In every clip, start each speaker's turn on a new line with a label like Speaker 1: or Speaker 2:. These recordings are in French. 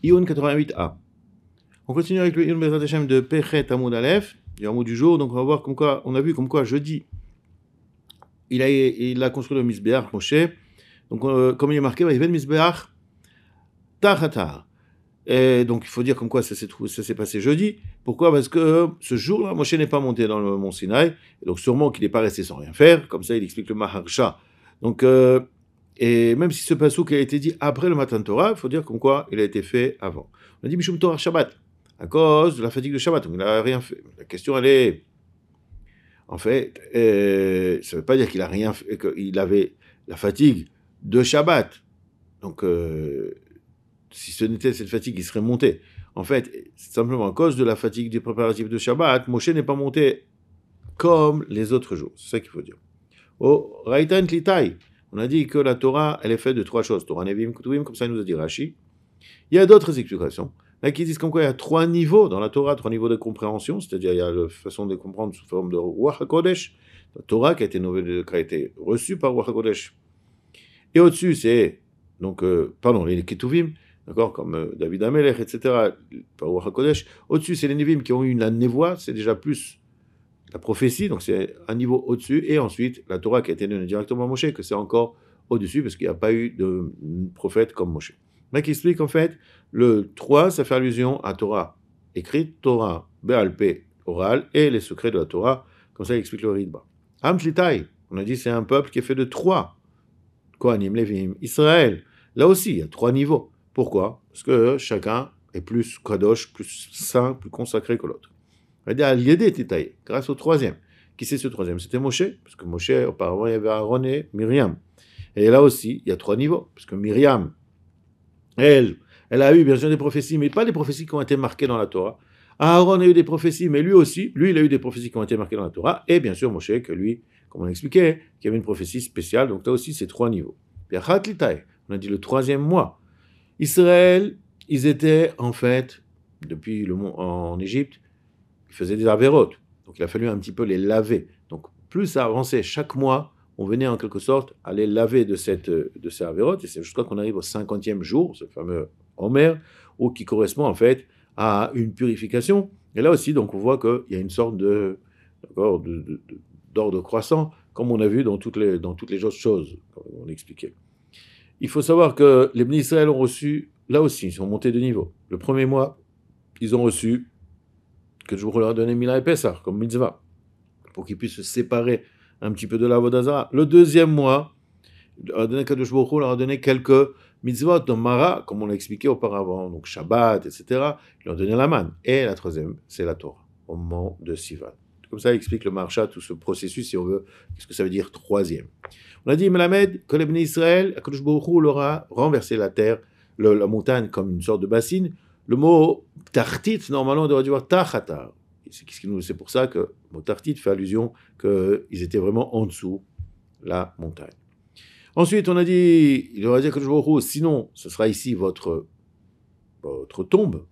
Speaker 1: Iyun 88a. On continue avec le Iyun Bezrat Hashem de Pechet Amoud Aleph, du hameau du jour. Donc on va voir comme quoi, on a vu comme quoi jeudi, il a construit le Misbeach, Moshe. Donc comme il est marqué, il va le Misbeach Tachatar. Et donc il faut dire comme quoi ça s'est passé jeudi. Pourquoi? Parce que ce jour-là, Moshe n'est pas monté dans le mont Sinaï. Et donc sûrement qu'il n'est pas resté sans rien faire. Comme ça, il explique le Maharsha. Donc, et même si ce passouk a été dit après le Matan Torah, il faut dire comme quoi il a été fait avant. On a dit Mishum Torah Shabbat, à cause de la fatigue de Shabbat. Donc il n'a rien fait. La question, elle est... En fait, ça ne veut pas dire qu'il a rien fait, qu'il avait la fatigue de Shabbat. Donc... si ce n'était cette fatigue, il serait monté. En fait, c'est simplement à cause de la fatigue des préparatifs de Shabbat, Moshe n'est pas monté comme les autres jours. C'est ça qu'il faut dire. Au Raitan Klitai, on a dit que la Torah, elle est faite de trois choses. Torah Nevim, Ketuvim, comme ça il nous a dit Rashi. Il y a d'autres explications. Là, qui disent comme quoi il y a trois niveaux dans la Torah, trois niveaux de compréhension, c'est-à-dire il y a la façon de comprendre sous forme de Ruach HaKodesh, la Torah qui a été reçue par Ruach HaKodesh. Et au-dessus, c'est, donc, les Ketuvim, d'accord, comme David Amelech, etc., par Ruach HaKodesh. Au-dessus, c'est les Nevim qui ont eu la névoie, c'est déjà plus la prophétie, donc c'est un niveau au-dessus, et ensuite, la Torah qui a été donnée directement à Moshe, que c'est encore au-dessus, parce qu'il n'y a pas eu de prophète comme Moshe. Là, qui explique, en fait, le 3, ça fait allusion à Torah écrite, Torah Be'al Peh, oral, et les secrets de la Torah, comme ça, il explique le Ritba. Am Tlitai, on a dit, c'est un peuple qui est fait de 3, Kohanim, Levim, Israël. Là aussi, il y a 3 niveaux. Pourquoi? Parce que chacun est plus kadosh, plus saint, plus consacré que l'autre. On va dire, l'idée était taillée, grâce au troisième. Qui c'est ce troisième? C'était Moshe, parce que Moshe, auparavant, il y avait Aaron et Myriam. Et là aussi, il y a 3 niveaux, parce que Myriam, elle a eu bien sûr des prophéties, mais pas des prophéties qui ont été marquées dans la Torah. Aaron a eu des prophéties, mais lui aussi, il a eu des prophéties qui ont été marquées dans la Torah. Et bien sûr, Moshe, que lui, comme on l'expliquait, qui avait une prophétie spéciale. Donc là aussi, c'est 3 niveaux. Puis on a dit le troisième mois. Israël, ils étaient en fait, depuis le mont en Égypte, ils faisaient des avérotes. Donc il a fallu un petit peu les laver. Donc plus ça avançait chaque mois, on venait en quelque sorte à les laver de ces avérotes. Et c'est jusqu'à qu'on arrive au 50e jour, ce fameux Omer, où qui correspond en fait à une purification. Et là aussi, donc on voit qu'il y a une sorte d'ordre croissant, comme on a vu dans toutes les autres choses, comme on expliquait. Il faut savoir que les Bnei Israël ont reçu, là aussi, ils sont montés de niveau. Le premier mois, ils ont reçu que je vous leur ai donné Mila et Pessah, comme mitzvah, pour qu'ils puissent se séparer un petit peu de la Avodah Zarah. Le deuxième mois, Kadosh Baruch Hu leur a donné quelques mitzvot de Mara, comme on l'a expliqué auparavant, donc Shabbat, etc. Ils leur ont donné la manne. Et la troisième, c'est la Torah, au moment de Sivan. Comme ça, il explique le Maharsha, tout ce processus, si on veut, qu'est-ce que ça veut dire troisième. On a dit, Melamed, que les Bnei Israël, Kadosh Baruch Hu leur a renversé la terre, la montagne comme une sorte de bassine. Le mot tartit, normalement, on devrait dire tachatar. C'est pour ça que le mot tartit fait allusion qu'ils étaient vraiment en dessous la montagne. Ensuite, on a dit, il leur a dit à Kadosh Baruch Hu, sinon, ce sera ici votre tombe.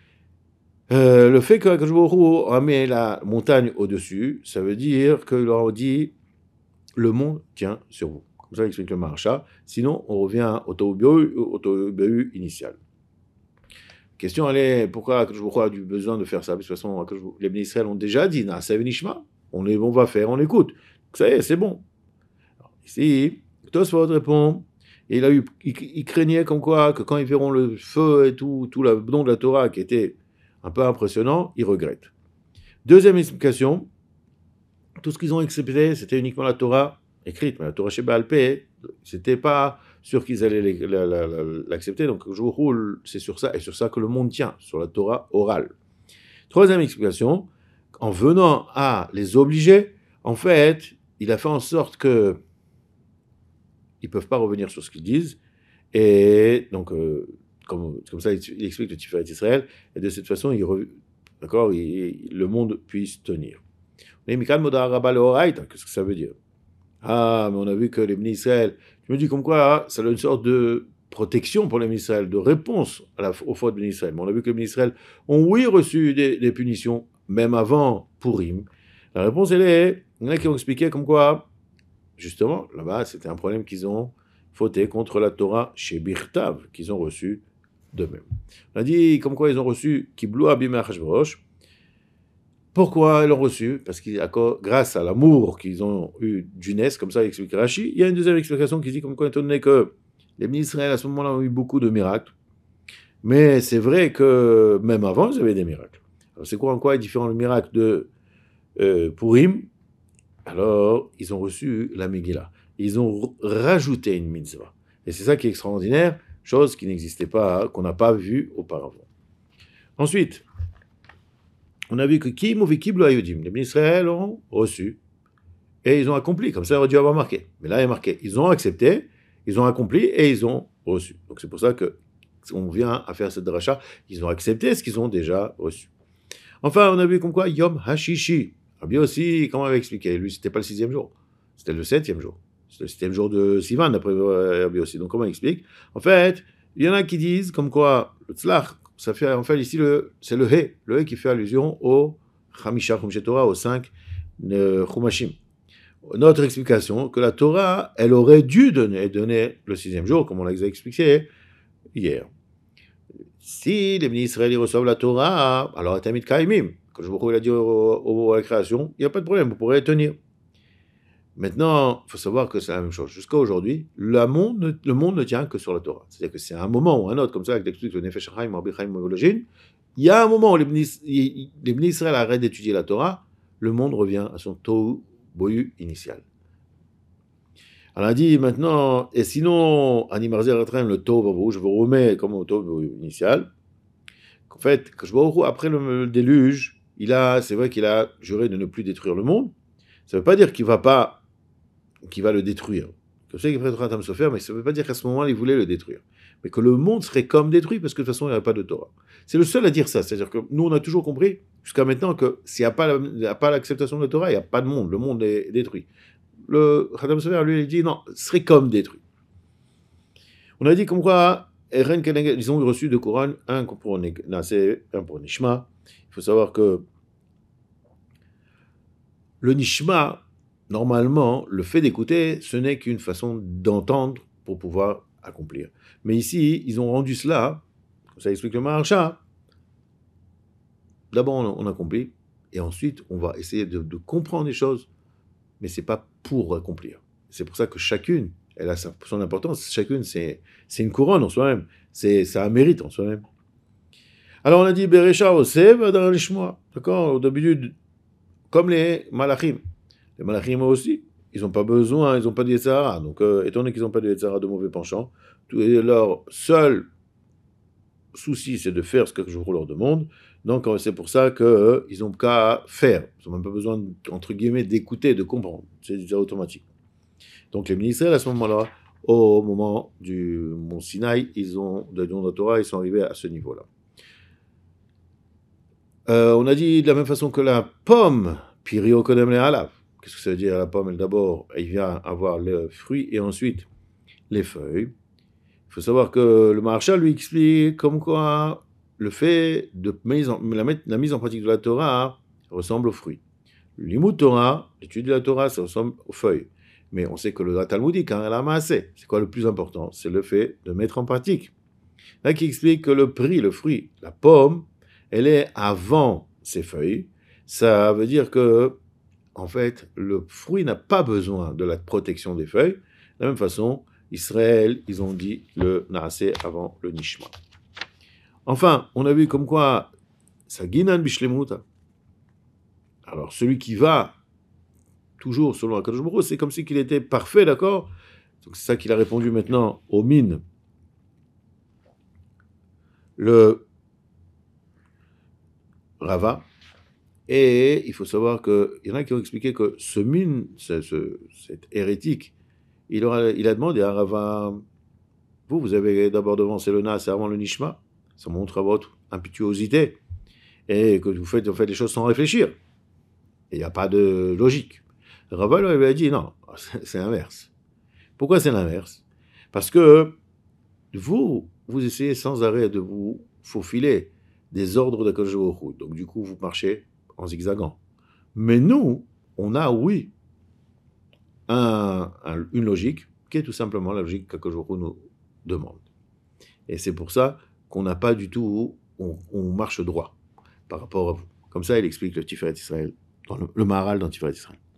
Speaker 1: Le fait que Kadosh Baruch Hu a mis la montagne au-dessus, ça veut dire qu'il leur a dit, le mont tient sur vous. Comme ça, il explique le Maharsha. Sinon, on revient au Tohu initial. Question, elle est, pourquoi Kadosh Baruch Hu a eu besoin de faire ça? Parce que de toute façon, les Bnei Israël ont déjà dit, Na'aseh v'nishma, on va faire, on écoute. Ça y est, c'est bon. Alors, ici, Tosfot répond, et il craignait comme quoi, que quand ils verront le feu et tout le don de la Torah qui était un peu impressionnant, ils regrettent. Deuxième explication, tout ce qu'ils ont accepté, c'était uniquement la Torah écrite, mais la Torah chez Baal Peh, c'était pas sûr qu'ils allaient l'accepter, donc je vous roule, c'est sur ça, et sur ça que le monde tient, sur la Torah orale. Troisième explication, en venant à les obliger, en fait, il a fait en sorte que ils ne peuvent pas revenir sur ce qu'ils disent, et donc, comme ça, il explique le Tiferet Israël, et de cette façon, le monde puisse tenir. Mais Mikal Moda Rabba Leoraita, qu'est-ce que ça veut dire? Ah, mais on a vu que les Bnei Israël, je me dis comme quoi, ça a une sorte de protection pour les Bnei Israël, de réponse aux fautes des Bnei Israël. Mais on a vu que les Bnei Israël ont, oui, reçu des punitions, même avant Purim. La réponse, il y en a qui ont expliqué comme quoi, justement, là-bas, c'était un problème qu'ils ont fauté contre la Torah chez Birtav, qu'ils ont reçu de même. On a dit comme quoi ils ont reçu Kiblu Abimé Achashverosh. Pourquoi ils l'ont reçu? Parce que grâce à l'amour qu'ils ont eu d'Unès, comme ça explique Rashi, il y a une deuxième explication qui dit comme quoi étant donné que les bénis Israël à ce moment-là ont eu beaucoup de miracles, mais c'est vrai que même avant ils avaient des miracles. Alors c'est quoi en quoi est différent le miracle de Purim? Alors ils ont reçu la Megillah. Ils ont rajouté une mitzvah. Et c'est ça qui est extraordinaire, chose qui n'existait pas, qu'on n'a pas vue auparavant. Ensuite, on a vu que Kim ou Kiblu Ayudim, les bénis Israël ont reçu et ils ont accompli, comme ça, on aurait dû avoir marqué. Mais là, il y a marqué, ils ont accepté, ils ont accompli et ils ont reçu. Donc c'est pour ça qu'on vient à faire cette dracha. Ils ont accepté ce qu'ils ont déjà reçu. Enfin, on a vu comme quoi Yom Hashishi. Rabbi aussi, comment il avait expliqué? Lui, c'était pas le 6e jour, c'était le 7e jour. C'était le 7e jour de Sivan, d'après Rabbi aussi. Donc comment il explique? En fait, il y en a qui disent comme quoi le tzlach, ça fait en fait ici c'est le he qui fait allusion au Chamisha Chumshe Torah, aux 5 Chumashim. Notre explication, que la Torah, elle aurait dû donner le 6e jour, comme on l'a expliqué hier. Si les bénis Israël reçoivent la Torah, alors Tamid Kaimim, quand je vous l'ai dit à la création, il n'y a pas de problème, vous pourrez tenir. Maintenant, il faut savoir que c'est la même chose. Jusqu'à aujourd'hui, le monde ne tient que sur la Torah. C'est-à-dire que c'est un moment ou un autre, comme ça, avec l'explique le Nefesh Chaim, Rabbi Chaim Volojin, il y a un moment où les bénis Israël arrêtent d'étudier la Torah, le monde revient à son Tohu Bohu initial. Alors on a dit maintenant, et sinon, Animarzer Atrem, le Tohu Bohu, je vous remets comme au Tohu Bohu initial. En fait, après le déluge, c'est vrai qu'il a juré de ne plus détruire le monde. Ça ne veut pas dire qu'il va le détruire. Je sais qu'il prêtera Tam Sofer, mais ça ne veut pas dire qu'à ce moment-là, il voulait le détruire. Mais que le monde serait comme détruit, parce que de toute façon, il n'y avait pas de Torah. C'est le seul à dire ça. C'est-à-dire que nous, on a toujours compris, jusqu'à maintenant, que s'il n'y a pas l'acceptation de la Torah, il n'y a pas de monde. Le monde est détruit. Le Tam Sofer, lui, il dit non, serait comme détruit. On a dit comme quoi, ils ont reçu deux couronnes, un pour Nasé, un pour Nishma. Il faut savoir que le Nishma, normalement, le fait d'écouter, ce n'est qu'une façon d'entendre pour pouvoir accomplir. Mais ici, ils ont rendu cela, comme ça explique le Maharsha. D'abord, on accomplit, et ensuite, on va essayer de comprendre les choses, mais ce n'est pas pour accomplir. C'est pour ça que chacune, elle a son importance. Chacune, c'est une couronne en soi-même. Ça a un mérite en soi-même. Alors, on a dit, Berecha Osev, Adar Lishmoa. D'accord? Au début, comme les Malachim. Les Malachim aussi, ils n'ont pas besoin, ils n'ont pas de Yetzirah. Donc, étant donné qu'ils n'ont pas de Yetzirah de mauvais penchants, leur seul souci, c'est de faire ce que je vous leur demande. Donc, c'est pour ça qu'ils n'ont qu'à faire. Ils n'ont même pas besoin, entre guillemets, d'écouter, de comprendre. C'est automatique. Donc, les ministères, à ce moment-là, au moment du Mont Sinaï, ils ont, de la Torah, ils sont arrivés à ce niveau-là. On a dit de la même façon que la pomme, Pirio Kodem le Halav. Qu'est-ce que ça veut dire la pomme? D'abord, il vient avoir le fruit et ensuite les feuilles. Il faut savoir que le Maharsha lui explique comme quoi le fait de la mise en pratique de la Torah ressemble aux fruits. Le Limud Torah, l'étude de la Torah, ça ressemble aux feuilles. Mais on sait que le Talmudique, la Maaseh, c'est quoi le plus important? C'est le fait de mettre en pratique. Là, qui explique que le fruit, la pomme, elle est avant ses feuilles. Ça veut dire que, en fait, le fruit n'a pas besoin de la protection des feuilles. De la même façon, Israël, ils ont dit le Naaseh avant le Nishma. Enfin, on a vu comme quoi, Saginan Bishlemuta. Alors, celui qui va toujours selon Akadosh Baruch Hu, c'est comme si qu'il était parfait, d'accord? Donc, c'est ça qu'il a répondu maintenant aux mines. Le Rava. Et il faut savoir qu'il y en a qui ont expliqué que ce mine, cet hérétique, il a demandé à Rava, vous avez d'abord devancé le Nas avant le Nishma, ça montre votre impétuosité, et que vous faites les choses sans réfléchir. Et il n'y a pas de logique. Rava lui avait dit non, c'est l'inverse. Pourquoi c'est l'inverse? Parce que vous essayez sans arrêt de vous faufiler des ordres d'Akadosh Baruch Hu. Donc du coup, vous marchez en zigzagant. Mais nous, on a, oui, une logique qui est tout simplement la logique qu'Akadosh Baruch Hu nous demande. Et c'est pour ça qu'on n'a pas du tout, on marche droit par rapport à vous. Comme ça, il explique le Tiferet Israël, le Maharal dans Tiferet Israël.